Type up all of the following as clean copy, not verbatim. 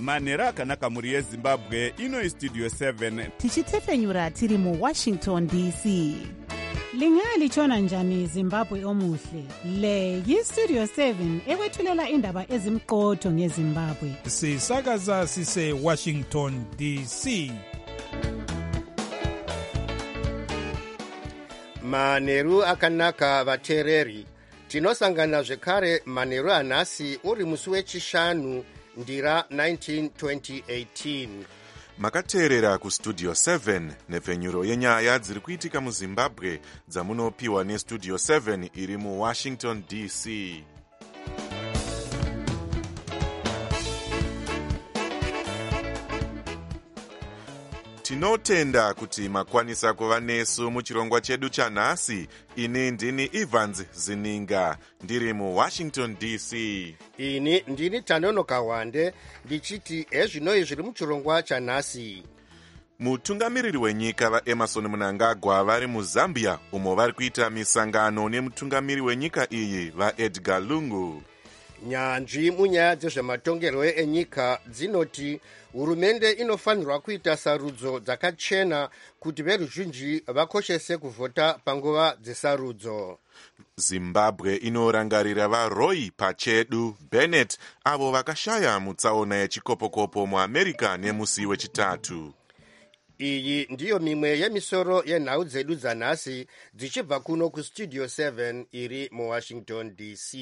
manhero akanaka mhuri yezimbabwe. Ino istudio 7 tichitefenyura tiri muwashington dc. Lingalitshona njani Zimbabwe omuhle? Le yistudio 7 ekwethulela indaba ezimqotho ngeZimbabwe. Sisakaza sise Washington DC. Manheru akanaka vateereri. Tinosangana zvekare manheru anhasi uri musi wechishanu ndira 19 2018. Makateerera kustudio 7 nepfenyuro yenyaya dziri kuitika muZimbabwe dzamunopiwa nestudio 7 iri muWashington DC. Tinotenda kuti makwanisa kuva nesu muchirongwa chedu chanhasi. Ini ndini Evans Zininga ndiri muWashington DC. Ini ndini Tanonoka Wande ndichiti ezvinoi zviri muchirongwa chanhasi. Mutungamiriri wenyika vaEmmerson Mnangagwa vari muZambia umo vari kuita misangano nemutungamiri wenyika iyi vaEdgar Lungu. Nyanzvi munyaya dzezvematongerwo enyika dzinoti hurumende inofanirwa kuita sarudzo dzakachena kuti veruzhinji vakoshese kuvhota panguva dzesarudzo. Zimbabwe inorangarira vaRoy Pachedu Bennett avo vakashaya mutsaona yechikopokopo muAmerica nemusi wechitatu. Iyi ndiyo mimwe yemisoro yenhau dzedu dzanhasi dzichibva kuno kustudio 7 iri muWashington DC.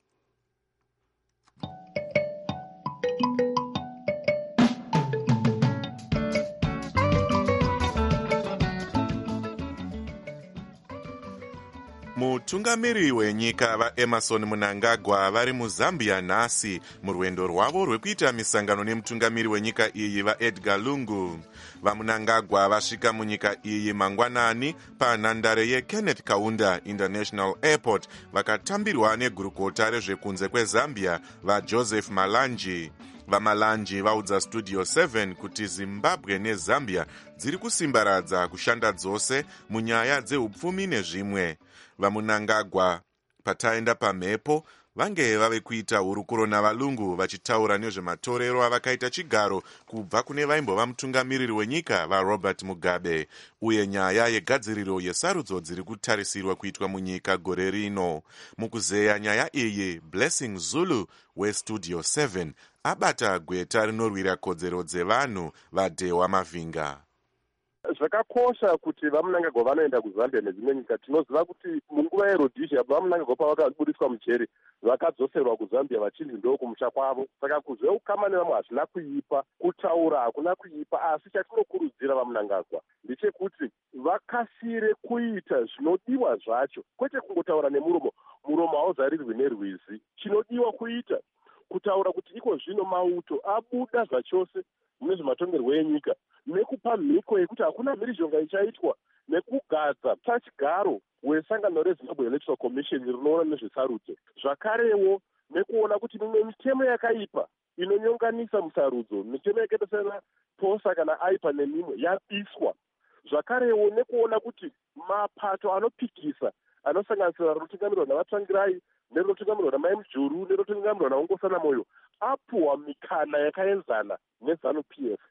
Mutungamiri wenyika vaEmmerson Mnangagwa vari muZambia nhasi murwendo rwavo rwekuita misangano nemutungamiri wenyika iyi vaEdgar Lungu. VaMnangagwa vasvika munyika iyi mangwanani panhandare yeKenneth Kaunda International Airport vakatambirwa negurukota rezvekunze kweZambia vaJoseph Malanji. VaMalanji vaudza studio 7 kuti Zimbabwe neZambia dziri kusimbaradza kushanda dzose munyaya dzeupfumi nezvimwe. VaMnangagwa pataenda pamhepo vange vave kuita hurukuro navalungu vachitaura nezvematorero avakaita chigaro kubva kune vaimbova mutungamiriri wenyika vaRobert Mugabe uye nyaya yegadziriro yesarudzo dziri kutarisirwa kuitwa munyika gore rino. Mukuzeya nyaya iyi, Blessing Zulu westudio 7 abata gweta rinorwira kodzero dzevanhu vaDhewa Mavhinga. Zvakakosha kuti vaMnangagwa vanoenda kuZambia nedzimwe nyika. Tinoziva kuti munguva yeRhodesia vaMnangagwa pavakabudiswa mujeri vakadzoserwa kuZambia vachinzi ndo kumusha kwavo. Saka kuzveukama nevamwe hazvina kuipa, kutaura hakuna kuipa, asi chatinokurudzira vaMnangagwa ndechekuti vakasire kuita zvinodiwa zvacho, kwete kungotaura nemuromo. Muromo hauzarirwi nerwizi. Chinodiwa kuita kutaura kuti iko zvino mauto abuda zvachose mune zvematongerwo enyika, nekupa mhiko yekuti hakuna mhirizhonga ichaitwa, nekugadza pachigaro wesangano reZimbabwe Electoral Commission rinoona nezvesarudzo. Zvakarewo nekuona kuti mimwe mitemo yakaipa inonyonganisa musarudzo, mitemo yakaita sana posa kana aipa nemimwe yabiswa. Zvakarewo nekuona kuti mapato anopikisa anosanganisira rinotungamirwa navatsvangirai, nerinotungamirwa naMai Mujuru, nerinotungamirwa naOngosana Moyo apuwa mikana yakaenzana neZANU-PF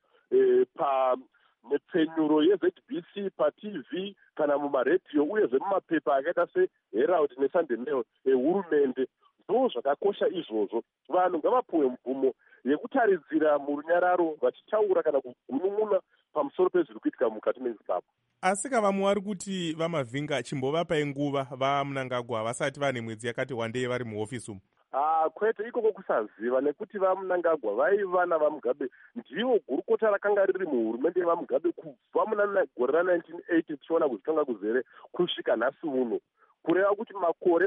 nepfenyuro yeZBC paTV kana mumaredhiyo uyezve mumapepa akaita seHerald neSunday Mail ehurumende. Ndo zvakakosha izvozvo. Vanhu ngavapuwe mvumo yekutaridzira murunyararo vachitaura kana kugunun'una pamusoro pezviri kuitika mukati meZimbabwe. Asi vamwe vari kuti vaMavhinga chimbovapai nguva vaMnangagwa vasati vane mwedzi yakati wandei vari muhofisi umu. Kwete ikoko kusaziva, nekuti vaMnangagwa vaiva navaMugabe ndivo gurukota rakanga riri muhurumende yevaMugabe kubva muna gore ra1980 tichiona kuzvitanga kuzere kusvika nhasi uno, kureva kuti makore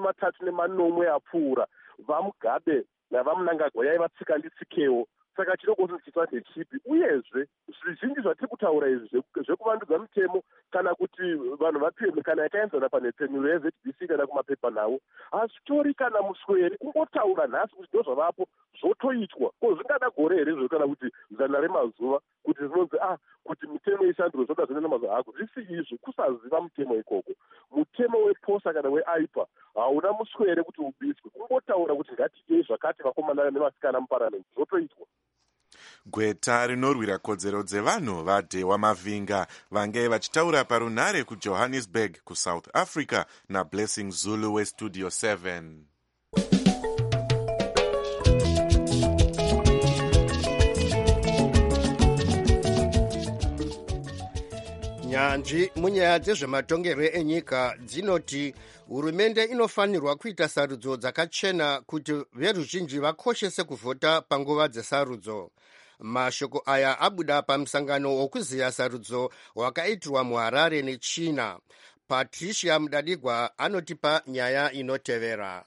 34 apfuura vaMugabe navaMnangagwa yaiva tsika nditsikewo. Saka chidoko chichitwa ndechipi, uyezve zvizhinji zvatiri kutaura izvi zvekuvandudza mitemo kana kuti vanhu vapiwe mikana yakaenzana panhepfenyuro yeZBC kana kumapepa nawo hazvitori kana musweri kungotaura nhasi kuti ndo zvavapo zvotoitwa. Ko zvingada gore here izvo kana kuti zana remazuva kuti zinonzi kuti mitemo ishandurwe zvoda zvinoenda mazuva ako? Zvisi izvo kusaziva mutemo ikoko. Mutemo weposa kana weaipa hauna muswere kuti ubiswe, kungotaura kuti ngatiitei zvakati vakomana nevasikana muparamende zvotoitwa. Gweta rinorwira kodzero dzevanhu vaDhewa Mavinga vange vachitaura parunhare kuJohannesburg kuSouth Africa naBlessing Zulu weStudio 7. Nyanzvi munyaya dzezvematongerwo enyika dzinoti hurumende inofanirwa kuita sarudzo dzakachena kuti veruzhinji vakoshese kuvhota panguva dzesarudzo. Mashoko aya abuda pamusangano wokuziya sarudzo wakaitirwa muHarare neChina. Patricia Mudadigwa anotipa nyaya inotevera.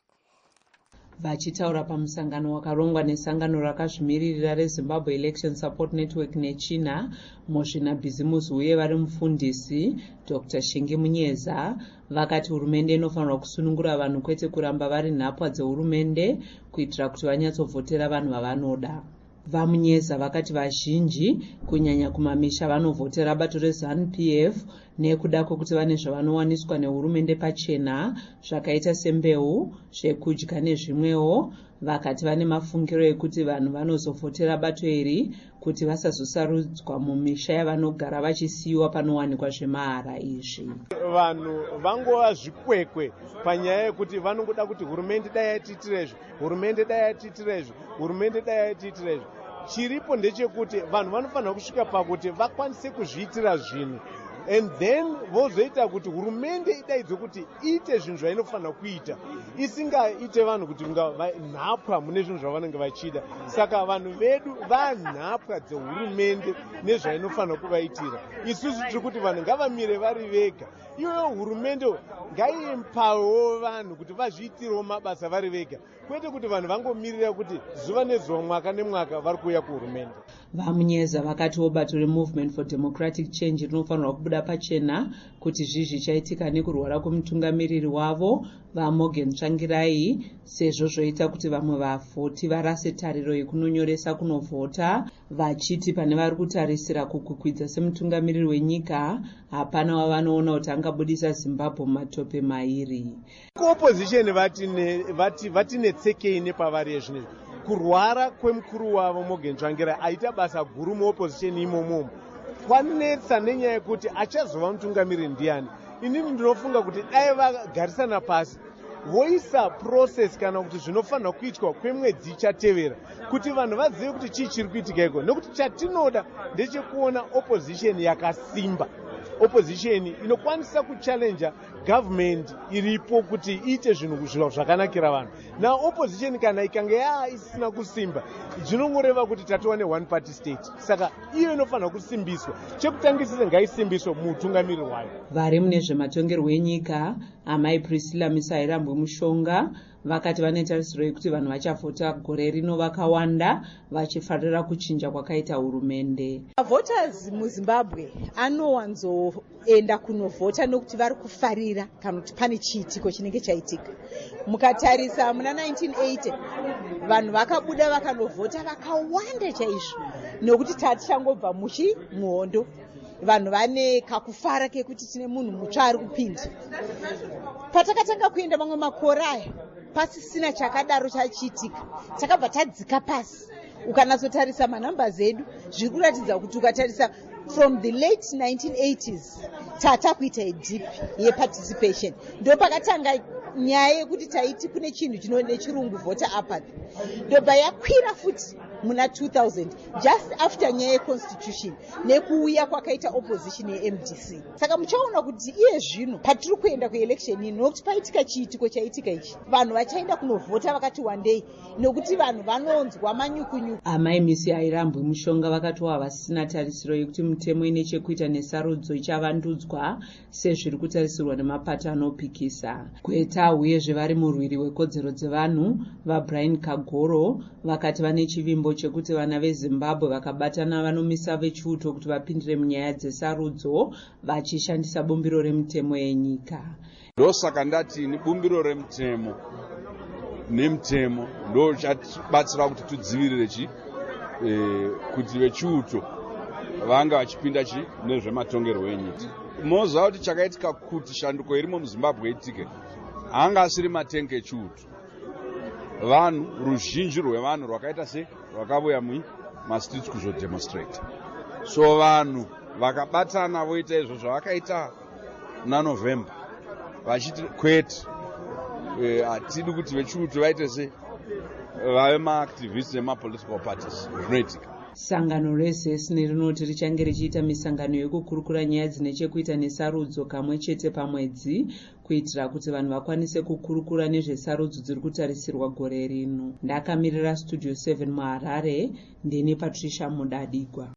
Vachitaura pamusangano wakarongwa nesangano rakazvimiririra reZimbabwe Election Support Network nechina, muzvinabhizimusi uye vari mufundisi Dr. Shingi Munyeza vakati hurumende inofanirwa kusunungura vanhu kwete kuramba vari nhapwa dzehurumende kuitira kuti vanyatsovhotera vanhu vavanoda. Vamunyeza vakati vazhinji kunyanya kumamisha vanovhotera bato reZANU-PF nekuda kwekuti vane zvavanowaniswa nehurumende pachena zvakaita sembeu, zvekudya nezvimwewo. Vakati vane mafungiro ekuti vanhu vanozovhotera bato iri kuti vasazosarudzwa mumisha yavanogara vachisiyiwa panowanikwa zvemahara izvi. Vanhu vangova zvikwekwe panyaya yekuti vanongoda kuti hurumende dai yatiitirezvo, hurumende dai yatiitirezvo, hurumende dai yatiitirezvo. Chiripo ndechekuti vanhu vanofanira kusvika pakuti vakwanise kuzviitira zvinhu and then vozoita kuti hurumende idaidzwe kuti iite zvinhu zvainofanira kuita isingaite vanhu kuti nhapwa mune zvinhu zvavanenge vachida. Saka vanhu vedu vanhapwa dzehurumende nezvainofanira kuvaitira. Isusu tiri kuti vanhu ngavamire vari vega, iyoyo hurumende ngaiimpawewo vanhu kuti vazviitirewo mabasa vari vega, kwete kuti vanhu vangomirira kuti zuva nezuva mwaka nemwaka vari kuuya kuhurumende. Vamunyeza vakatiwo bato reMovement for Democratic Change rinofanirwa kubuda pachena kuti zvizvi chaitika nekurwara kwemutungamiriri wavo vaMorgan Tsvangirai, sezvo zvoita kuti vamwe vavhoti varase tariro yekunonyoresa kunovhota, vachiti pane vari kutarisira kukukwidza semutungamiriri wenyika hapana wavanoona kuti angabudisa Zimbabwe mumatope mairi. Opposition vatine tsekei nepavari ezvinezvi. Kurwara kwemukuru wavo Morgan Tsvangirai aita basa guru muopposition imomo. Kwanetsa nenyaya yekuti achazova mutungamiriri ndiani. Inini ndinofunga kuti dai vagarisana pasi voisa process kana kuti zvinofanira kuitwa kwemwedzi ichatevera kuti vanhu vazive kuti chii chiri kuitika iko, nekuti chatinoda ndechekuona opposition yakasimba, opposition inokwanisa kuchallenja government iripo kuti iite zvinhu zvakanakira vanhu. Na opposition kana ikanga isina kusimba zvinongoreva kuti tatova ne-one party state. Saka iyo inofanira kusimbiswa. Chekutangisira ngaisimbiswe mutungamiriri wayo. Vari mune zvematongerwo enyika amai Priscilla Misairambwe Mushonga vakati vane tarisiro yekuti vanhu vachavhota gore rino vakawanda vachifarira kuchinja kwakaita hurumende. Voters muZimbabwe anowanzoenda kunovhota nokuti vari kufarira kana kuti pane chiitiko chinenge chaitika. Mukatarisa muna 1980 vanhu vakabuda vakanovhota vakawanda chaizvo nokuti tatichangobva muhondo. Vanhu vane kakufara kekuti tine munhu mutsva ari kupinda. Patakatanga kuenda mamwe makore aya pasisina chakadaro chachiitika, takabva tadzika pasi. Ukanatsotarisa manambers edu zviri kuratidza kuti ukatarisa from the late 1980s tatakuita idip yeparticipation. Ndo pakatanga nyaya yekuti taiti kune chinhu chino nechirungu voter apathy. Ndobva yakwira futi muna 2000 just after nyaya yeconstitution nekuuya kwakaita opposition yeMDC. Saka muchaona kuti iye zvino patiri kuenda kuelection ino nokuti paitika chiitiko chaitika ichi, vanhu vachaenda kunovhota vakati wandei nokuti vanhu vanonzwa manyukunyuku. Amai Misairambwe Mushonga vakati vasina tarisiro yekuti mutemo ine chekuita nesarudzo ichavandudzwa sezviri kutarisirwa nemapato anopikisa. Gweta uyezve vari murwiri wekodzero dzevanhu vaBrian Kagoro vakati vane chivimbo chekuti vana veZimbabwe vakabatana vanomisa vechiuto kuti vapindire munyaya dzesarudzo vachishandisa bumbiro remutemo yenyika. Ndosaka ndati ni bumbiro remutemo nemutemo ndo chatibatsira kuti tudzivirire kuti vechiuto vanga vachipinda nezvematongerwo enyika. Moziva kuti chakaitika kuti shanduko irimo muZimbabwe itike hanga asiri matenga echiuto. Vanhu ruzhinji rwevanhu rwakaita rwakauya mastreets kuzodemonstrate. So vanhu vakabatana voita izvo zvavakaita muna November vachiti kwete, hatidi kuti vechiuto vaite se vave maactivists nemapolitical parties zvinoitika. Sangano rezesni rinoti richange richiita misangano yekukurukura nyaya dzine chekuita nesarudzo kamwe chete pamwedzi kuitira kuti vanhu vakwanise kukurukura nezvesarudzo dziri kutarisirwa gore rino. Ndakamirira Studio 7 muHarare, ndini Patricia Mudadigwa.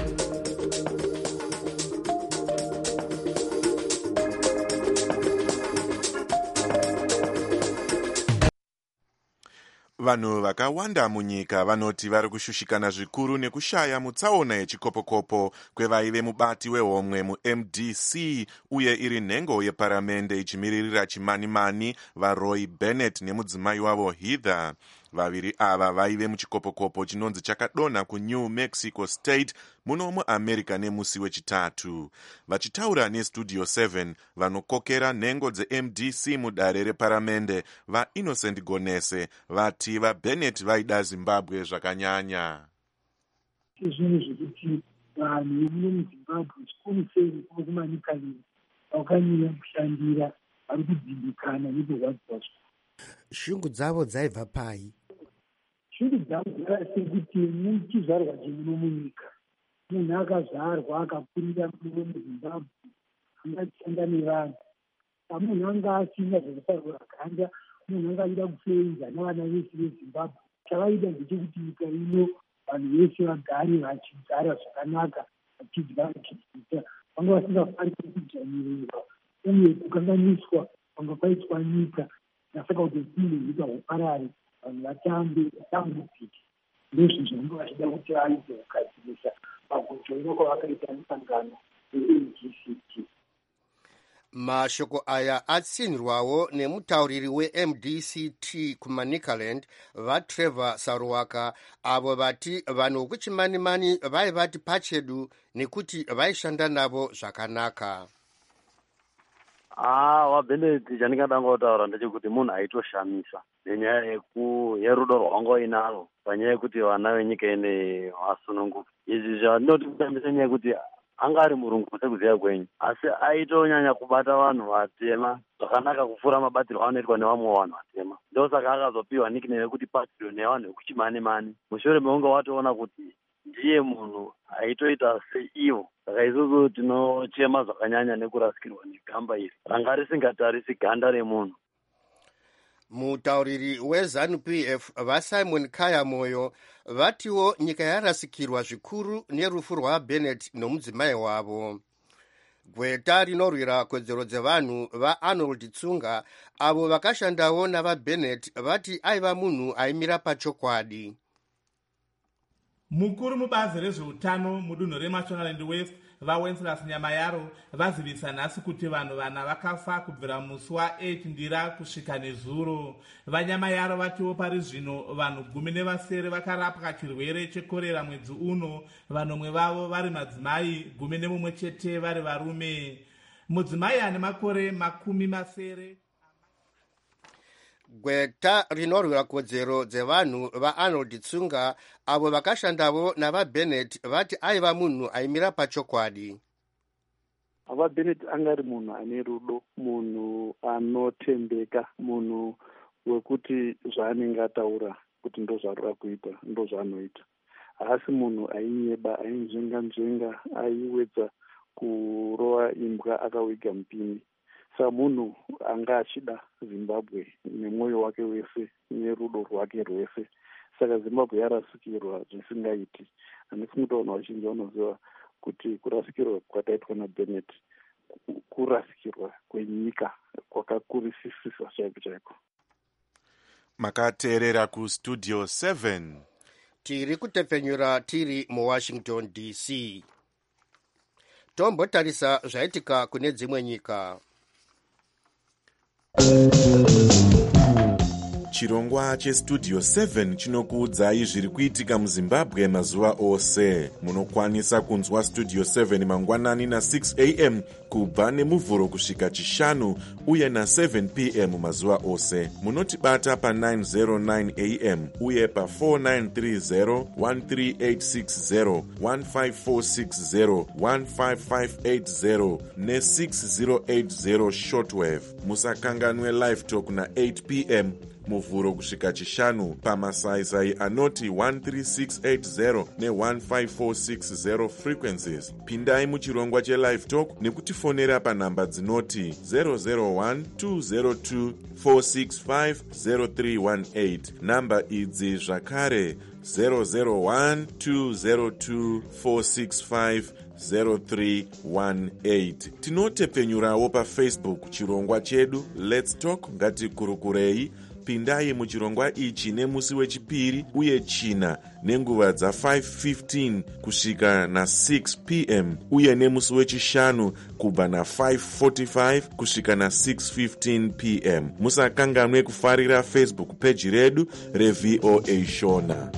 Vanhu vakawanda munyika vanoti vari kushushikana zvikuru nekushaya mutsaona yechikopokopo kwevaive mubati wehomwe muMDC uye iri nhengo yeparamende ichimiririra chimanimani vaRoy Bennett nemudzimai wavo Heather. Vaviri ava vaive muchikopokopo chinonzi chakadonha kuNew Mexico State muno muAmerica nemusi wechitatu. Vachitaura neStudio 7 vanokokera nhengo dzeMDC mudare reparamende vaInnocent Gonese vati vaBennett vaida Zimbabwe zvakanyanya. Zvinhu zvekuti vanhu vemuno muZimbabwe chikuru sei kumanikani vakanyanya kushandira vari kudzimbikana nekurwadziwa. Shungu dzavo dzaibva pai? Shungu dzavo dzakasekuti muchizvarwa chemuno munyika, munhu akazvarwa akakurira muno muZimbabwe angashanda nevanhu, munhu anga asina zvekusarura ganda, munhu anga achida kufenza navana vese veZimbabwe. Chavaita ndechekuti nyika ino vanhu vese vagare vachigara zvakanaka, vachidya vachidzita, vanga vasingafaniri kudzvanyirirwa uye kukanganiswa vanga kwaitwa nyika. Nasaka kuti nyika huparare, vanhu vatambudzike. Ndizvo zvanga vachida kuti vaite kugadzirisa magodzero kwavakaita musangano weMDCT. Mashoko aya atsinhirwawo nemutauriri weMDCT kuManicaland vaTrevor Saruwaka, avo vati vanhu vekuchimanimani vaivati pachedu nekuti vaishanda navo zvakanaka. VaBennett chandingada ngotaura ndechekuti munhu aitoshamisa nenyaya yerudo rwangu inaro panyaya yekuti vana venyika ine vasununguka. Izvi zvandinoti kushamisa nyaya yekuti anga ari murungu sekuziva kwenyu, asi aitonyanya kubata vanhu vatema zvakanaka kupfuura mabatirwo anoitwa nevamwe vanhu vatema. Ndosaka akazopiwa nickname yekuti patriot nevanhu vekuchimanimani. Mushure meunge watoona kuti ndiye munhu aitoita seivo. Saka isusu tinochema zvakanyanya nekurasikirwa negamba iri ranga risingatarisi ganda remunhu. Mutauriri weZANU-PF vaSimon Kaya Moyo vatiwo nyika yarasikirwa zvikuru nerufu rwaBennett nomudzimai wavo. Gweta rinorwira kodzero dzevanhu vaArnold Tsunga avo vakashandawo navaBennett vati aiva munhu aimira pachokwadi. Mukuru mubazi rezveutano mudunhu reMashonaland West vaWenceslas Nyamayaro vazivisa nhasi kuti vanhu vana vakafa kubvira musi wa8 Ndira kusvika nezuro. VaNyamayaro vatiwo pari zvino vanhu 17 vakarapwa chirwere chekorera mwedzi uno, vanomwe vavo vari madzimai 11 chete vari varume. Mudzimai ane makore 80. Gweta rinorwira kodzero dzevanhu vaArnold Tsunga avo vakashandavo navaBennett vati aiva munhu aimira pachokwadi. VaBennett anga ari munhu ane rudo, munhu anotendeka, munhu wekuti zvaanenge ataura kuti ndo zvarura kuita ndo zvaanoita. Haasi munhu ainyeba, ainzvenga-nzvenga, aiwedza kurova imbwa akawiga mupini. Saka munhu anga achida Zimbabwe nemwoyo wake wese nerudo rwake rwese. Saka Zimbabwe yarasikirwa zvisingaiti. Handifuni kuti vanhu vazhinji vanoziva kuti kurasikirwa kwakaitwa naBennett kurasikirwa kwenyika kwakakurisisisa chaiko chaiko. Makateerera kuStudio 7. Tiri kutepfenyura tiri muWashington DC. Tombotarisa zvaitika kune dzimwe nyika. Chirongwa cheStudio 7 chinokuudzai zviri kuitika muZimbabwe mazuva ose. Munokwanisa kunzwa Studio 7 mangwanani na6 AM kubva nemuvhuro kusvika chishanu uye na7 pm mazuva ose. Munotibata pa909 am uye pa4930 13860 15460 15580 ne6080 shortwave. Musakanganwe live talk na8 pm muvhuro kusvika chishanu pamasaisai anoti 13680 ne15460 frequencies. Pindai muchirongwa chelive talk nekutifonera panhamba dzinoti 001 202 465 0318. Namba idzi zvakare 001 202 465 0318. Tinotepfenyurawo paFacebook chirongwa chedu Let's Talk ngatikurukurei. Pindai muchirongwa ichi nemusi wechipiri uye china nenguva dza5:15 kusvika na6 pm uye nemusi wechishanu kubva na5:45 kusvika na6:15 pm. Musakanganwe kufarira Facebook page redu reVOA Shona.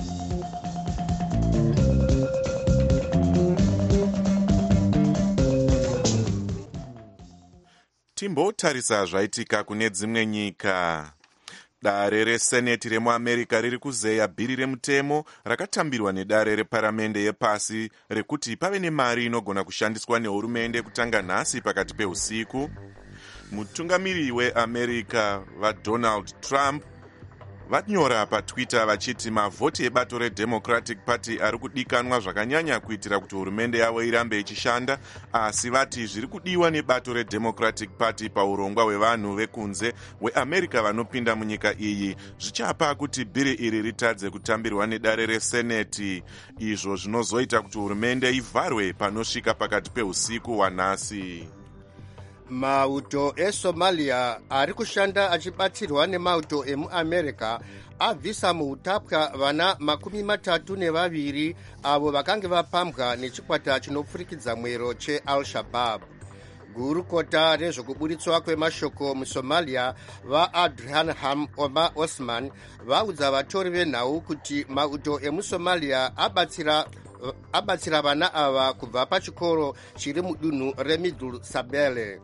Timbotarisa zvaitika kune dzimwe nyika. Dare reseneti remuamerica riri kuzeya bhiri remutemo rakatambirwa nedare reparamende yepasi rekuti pave nemari inogona kushandiswa nehurumende kutanga nhasi pakati peusiku. Mutungamiri weAmerica vaDonald Trump vanyora patwitter vachiti mavhoti ebato reDemocratic Party ari kudikanwa zvakanyanya kuitira kuti hurumende yavo irambe ichishanda, asi vati zviri kudiwa nebato reDemocratic Party paurongwa hwevanhu vekunze weAmerica vanopinda munyika iyi zvichapa kuti bhiri iri ritadze kutambirwa nedare reseneti, izvo zvinozoita kuti hurumende ivharwe panosvika pakati peusiku wanhasi. Mauto eSomalia ari kushanda achibatsirwa nemauto emuAmerica abvisa muutapwa vana 32 avo vakange vapambwa nechikwata chinopfurikidza mwero cheAl-Shabaab. Gurukota rezvokuburitswa kwemashoko muSomalia vaAdhanham Omar Osman vaudza vatori venhau kuti mauto emuSomalia abatsira vana ava kubva pachikoro chiri mudunhu reMiddle Sabele.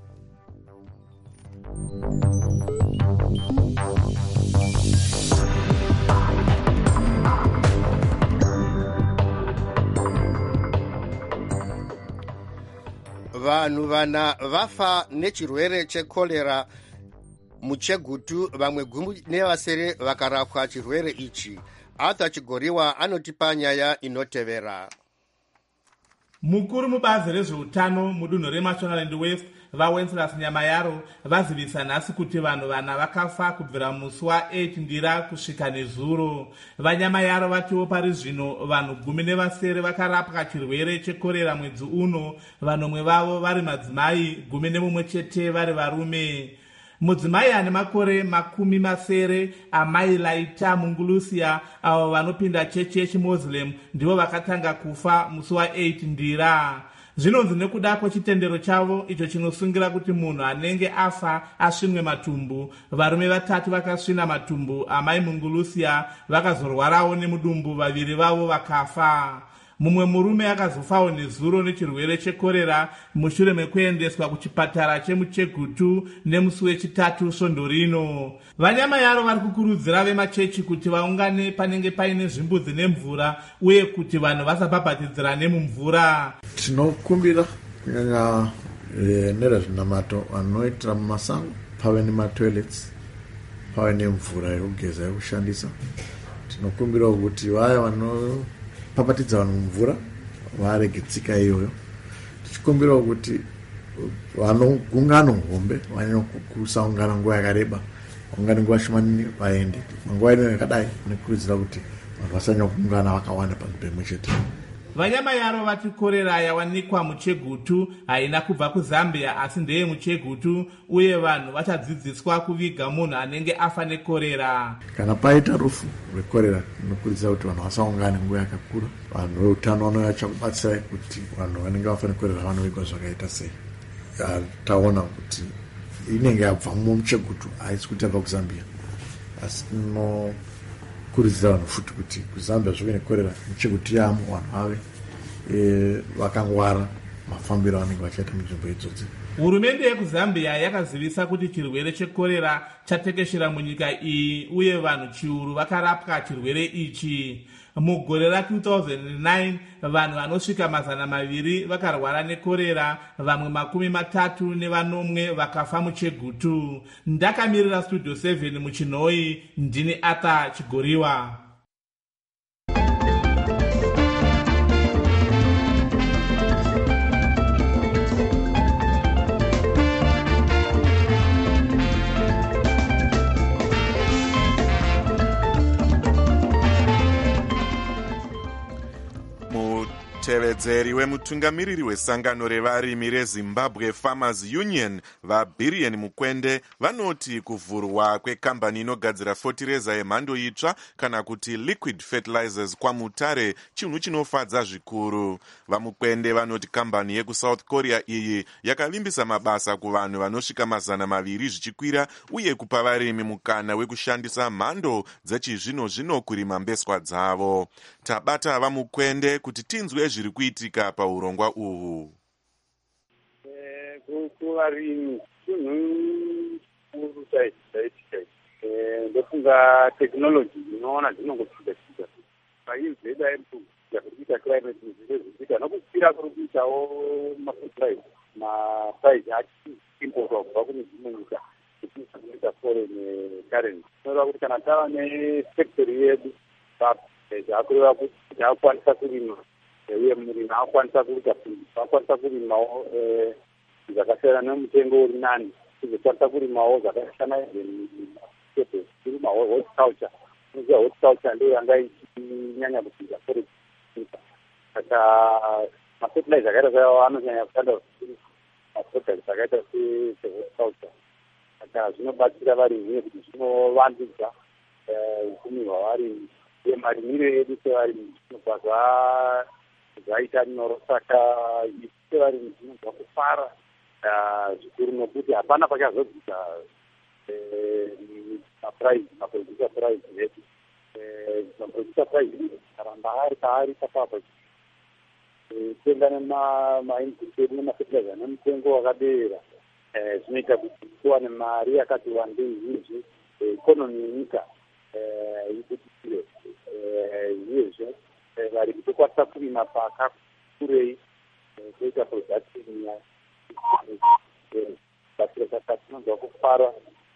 Vanhu vana vafa nechirwere chekolera muChegutu, vamwe gumi nevasere vakarapwa chirwere ichi. Arthur Chigoriwa anotipa nyaya inotevera. Mukuru mubazi rezveutano mudunhu reMashonaland West vaWenceslas Nyamayaro vazivisa nhasi kuti vanhu vana vakafa kubvira musi wa8 ndira kusvika nezuro. VaNyamayaro vatiwo pari zvino vanhu 17 vakarapwa chirwere chekorera mwedzi uno, vanomwe vavo vari madzimai 11 chete vari varume. Mudzimai ane makore 70 amai Laita Mungulusia avo vanopinda chechi yechiMuslim ndivo vakatanga kufa musi wa8 ndira. Zvinonzi nekuda kwechitendero chavo icho chinosungira kuti munhu anenge afa asvinwe matumbu. Varume 3 vakasvina matumbu amai Mungulusia vakazorwarawo nemudumbu, 2 vavo vakafa. Mumwe murume akazofawo nezuro nechirwere chekorera mushure mekuendeswa kuchipatara chemuChegutu nemusi wechitatu svondo rino. VaNyamayaro vari kukurudzira vemachechi kuti vaungane panenge paine zvimbudzi nemvura uye kuti vanhu vasabhabhatidzirane mumvura. Tinokumbira kunyanya nerezvinamato vanoitira mumasango pave nematoilets, pave nemvura yekugeza yekushandisa. Tinokumbira kuti vaya papatidza vanhu mumvura varege tsika iyoyo. Tichikumbirawo kuti vanogungano hombe vanyanyokusaungana nguva yakareba, ungane nguva shomani vaende. Manguva ino yakadai nekurudzira kuti vanhu vasanyanyokugungana vakawanda panzvimbo imwe chete. VaNyamayaro vati korera yawanikwa muChegutu haina kubva kuZambia asi ndeye muChegutu, uye vanhu vachadzidziswa kuviga munhu anenge afa nekorera. Kana paita rufu rwekorera tinokurudzira kuti vanhu vasaungane nguva yakakura. Vanhu veutano vanouya vachakubatsirai kuti vanhu vanenge vafa nekorera vanovigwa zvakaita sei. Taona kuti inenge yabva muChegutu, haisi kuti yabva kuZambia, asi tinokurudzira vanhu futi kuti kuZambia zvive nekorera muChegutu yamo vanhu vave vakangwara mafambiro anenge vachaita munzvimbo idzodzi. Hurumende yekuzambia yakazivisa kuti chirwere chekorera chatekeshera munyika iyi uye vanhu chiuru vakarapwa chirwere ichi. Mugore ra2009 vanhu vanosvika 200 vakarwara nekorera, vamwe 34 vakafa muChegutu. Ndakamirira Studio 7 muChinoi, ndini Arthur Chigoriwa. Mutevedzeri wemutungamiriri wesangano revarimi reZimbabwe Farmers Union vaBirian Mukwende vanoti kuvhurwa kwekambani inogadzira fotireza yemhando itsva kana kuti liquid fertilizers kwaMutare chinhu chinofadza zvikuru. VaMukwende vanoti kambani yekuSouth Korea iyi yakavimbisa mabasa kuvanhu vanosvika 200 zvichikwira uye kupa varimi mukana wekushandisa mhando dzechizvino-zvino kurima mbeswa dzavo. Tabata vaMukwende kuti tinzwe zviri kuitika paurongwa uhu. Kuvarimi chinhu chikuru chaitika ndofunga technology inoona dzinongopinda-pinda paizveda kuita climate zviita nokukwira kuri kuitawo mafertilizer maprice achiimportwa kubva kune dzimwe nyika kuita foreign currency. Inoreva kuti kana tava nefactory yedu zvakureva kuti taakwanisa kurima uye murimi akwanisa kuita akwanisa kurimawo zvakasiyana nemutengo uri nani, kuzokwanisa kurimawo zvakasiyana kurima horticulture. Inoziva horticulture ndiyo yanga ichinyanya kupinda forest. Saka mafertilizer akaita sawo anonyanya kushanda maproducts akaita sehorticulture. Saka zvinobatsira varimi nekuti zvinovandudzwa upfumi hwavarimi uye marimiro edu sevarimi zvinobva zvaita nyoro. Saka sevarimi zvinobva kufara zvikuru nokuti hapana pachazodzika maproducer price edu. Maproducer price aramba ari paari papapa kuenda nemainput edu nemafertilizer nemutengo wakadera zvinoita kuti kuwane mari yakati wandei zhinji ikonomi yenyika ibudikire. Izvezvo varimi tokwanisa kurima pakakurei toita production batsira. Saka tinonzwa kufara.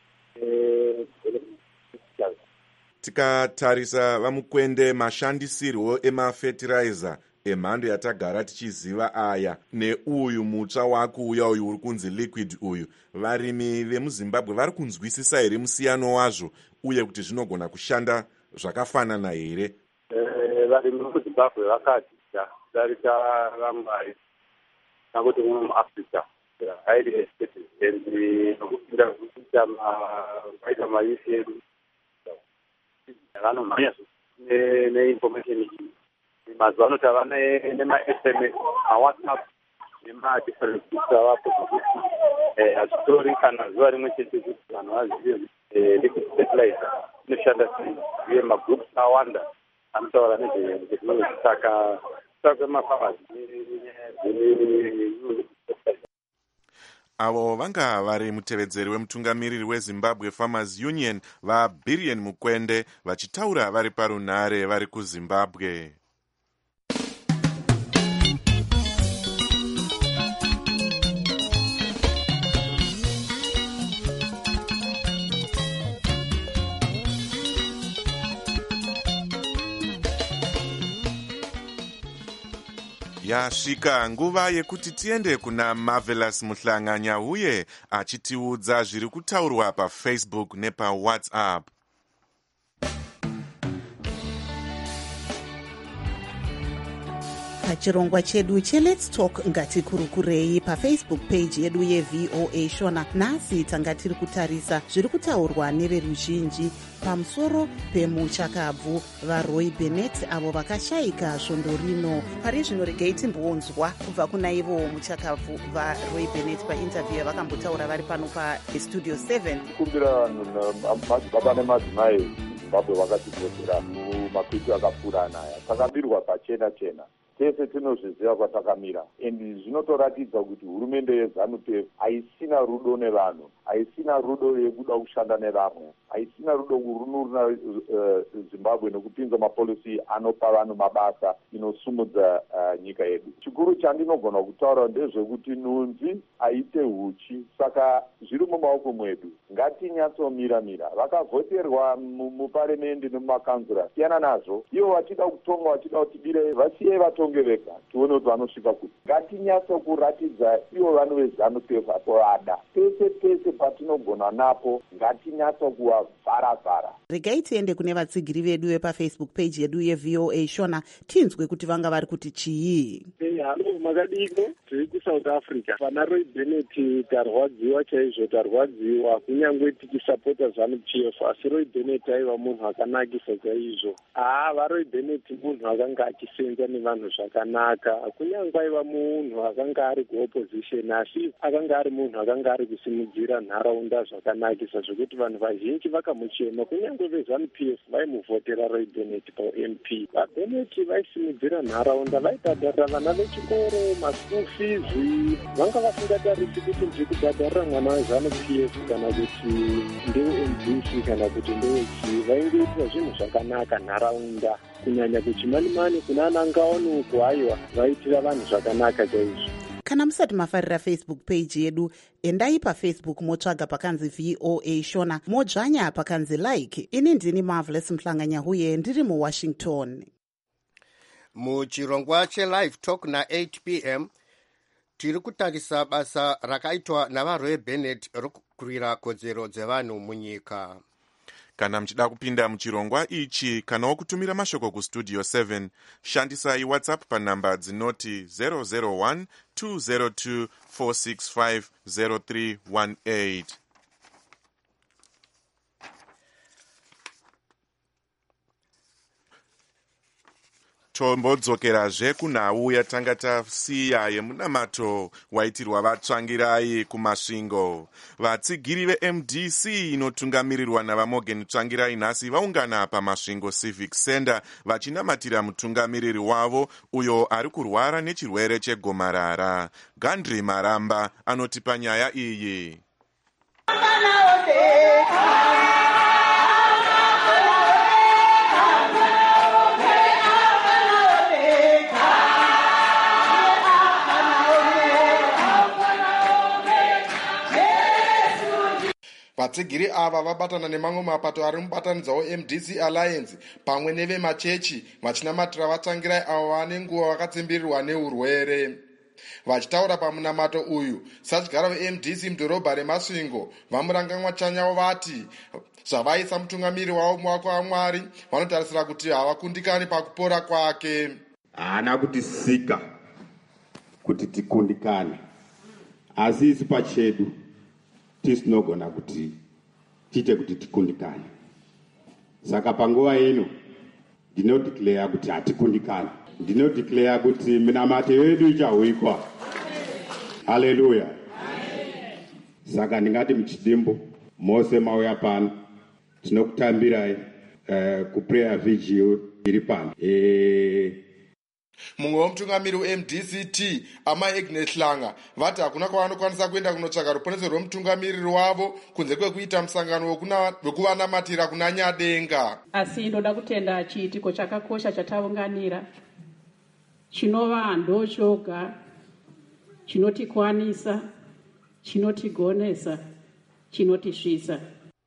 Tikatarisa vaMukwende, mashandisirwo emafertilizer emhando yatagara tichiziva aya neuyu mutsva wakuuya uyu uri kunzi liquid uyu, varimi vemuZimbabwe vari kunzwisisa here musiyano wazvo uye kuti zvinogona kushanda zvakafanana here? Varimi vemuZimbabwe vakadzidza kudarika vamwe nakuti muno muAfrica highly educated and nokupinda kuita vaita maisi edu vanomhanya neinformation iyi. Mazuva ano tava nema-SMS, maWhatsApp nemadifferent groups avapo zvokuti hazvitori kana zuva rimwe chete kuti vanhu vazive liquid fertilizer inoshanda sei uye magroups awanda anotaura nezvetechnology. Saka kwemafamazi avo vanga vari mutevedzeri wemutungamiriri weZimbabwe Farmers Union vaBirian Mukwende vachitaura vari parunhare vari kuZimbabwe. Yasvika nguva yekuti tiende kuna Marvelous Muhlanganya uye achitiudza zviri kutaurwa paFacebook nepaWhatsApp. pachirongwa chedu cheLet's Talk ngatikurukurei paFacebook page yedu yeVOA Shona. Nhasi tanga tiri kutarisa zviri kutaurwa neveruzhinji pamusoro pemuchakabvu vaRoy Bennett avo vakashayika svondo rino. Pari zvino regai timbonzwa kubva kuna ivo muchakabvu vaRoy Bennett painterview yavakambotaura vari pano paStudio 7. Kumbira vanhu baba nemadzimai Zimbabwe vakatidzokera mumakwiti akapfuura anaya takabirwa pachena chena tese tinozviziva kwatakamira, and zvinotoratidza kuti hurumende yeZANU-PF haisina rudo nevanhu, haisina rudo yekuda kushanda nevamwe, haisina rudo kurunurira Zimbabwe nekupinza mapolisi anopa vanhu mabasa inosumudza nyika yedu. Chikuru chandinogona kutaura ndezvekuti nunzi haite huchi, saka zviri mumaoko mwedu. Ngatinyatsomiramira. Vakavhoterwa muparliamendi nemumakanzura, siyana nazvo. Ivo vachida kutonga, vachida kutibire, vasiye vatonge vega, tione kuti vanosvika kuti. Ngatinyatsokuratidza ivo vanhu veZANU-PF apo vada. Pese pese patinogona napo, ngatinyatsokuwavhara-vhara. Regai tiende kune vatsigiri vedu vepafacebook page yedu yeVOA Shona, tinzwe kuti vanga vari kuti chii. Halo, makadiko, tiri kuSouth Africa. Pana Roy Bennett tarwadziwa chaizvo, tarwadziwa kunyangwe tichisapota ZANU-PF, asi Roy Bennett aiva munhu akanakisa chaizvo. Roy Bennett munhu akanga achisenza nevanhu zvakanaka, kunyangwe aiva munhu akanga ari kuopposition, asi akanga ari munhu akanga ari kusimudzira nharaunda zvakanakisa zvokuti vanhu vazhinji vakamuchema, kunyangwe veZANU-PF vaimuvhotera Roy Bennett paMP. VaBennett vaisimudzira nharaunda, vaibhadharira vana vechikoro, maschool fees, vanga vasingatarisi kuti ndiri kubhadharira mwana weZANU-PF kana kuti ndewe-MDC kana kuti ndewechii. Vaingoitira zvinhu zvakanaka nharaunda, kunyanya kuChimanimani kuna Anangaonu kuhaiwa, vaitira vanhu zvakanaka chaizvo. Kana musati mafarira Facebook page yedu, endai paFacebook motsvaga pakanzi VOA Shona, modzvanya pakanzi like. Ini ndini Marvelous Mhlanga-Nyahuye, ndiri muWashington. Muchirongwa cheLive Talk na8 p.m. tiri kutarisa basa rakaitwa naVaroy Bennett rokukurira kodzero dzevanhu munyika. Kana muchida kupinda muchirongwa ichi kana kutumira mashoko kustudio 7, shandisai WhatsApp panhamba dzinoti 001 202 465 0318. Tombodzokerazve kunhau yatanga tasiya yemunamato waitirwa vatsvangirai kumasvingo. Vatsigiri veMDC inotungamirirwa navaMorgan Tsvangirai nhasi vaungana pamasvingo Civic Center vachinamatira mutungamiriri wavo uyo ari kurwara nechirwere chegomarara. Gandri Maramba anotipa nyaya iyi. Vatsigiri ava vabatana nemamwe mapato ari mubatanidzawo MDC Alliance pamwe nevemachechi vachinamatira vatsangirai avo vane nguva vakatsimbirirwa neurwere. Vachitaura pamunamato uyu, sadyara veMDC mudhorobha reMasvingo vamurangamwa chanyawo vati zvavaisa mutungamiri wavo mumaoko aMwari vanotarisira kuti havakundikani pakupora kwake. Haana kutisika kuti tikundikane, asi isu pachedu tisinogona kuti tiite kuti tikundikane. Saka panguva ino ndinodeclare kuti hatikundikane. Ndinodeclare kuti minamato yedu ichahwikwa. Haleluya. Saka ndingati muchidimbo mose mauya pano tinokutambirai kuprayer vigil iri pano. Mumwe womutungamiri weMDCT Amai Agnes Hlanga vati hakuna kwavanokwanisa kuenda kunotsvaga ruponeso rwemutungamiriri wavo kunze kwekuita musangano wekuvanamatira kuna Nyadenga. Asi ndoda kutenda chiitiko chakakosha chataunganira chinova ndochoga chinotikwanisa, chinotigonesa, chinotisvisa.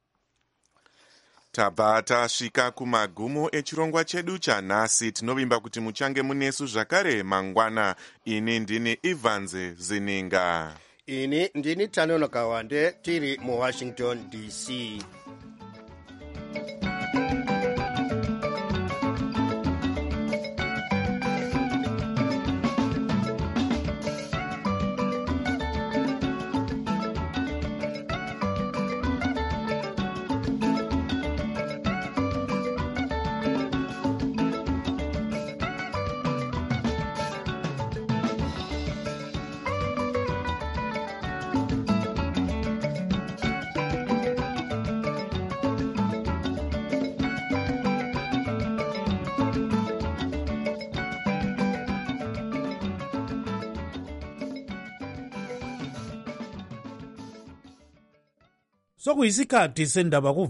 Tabva tasvika kumagumo echirongwa chedu chanhasi. Tinovimba kuti muchange munesu zvakare mangwana. Ini ndini Ivanze Zininga. Ini ndini Tanono Kawande, tiri muWashington DC. sokuyisikhathi sendaba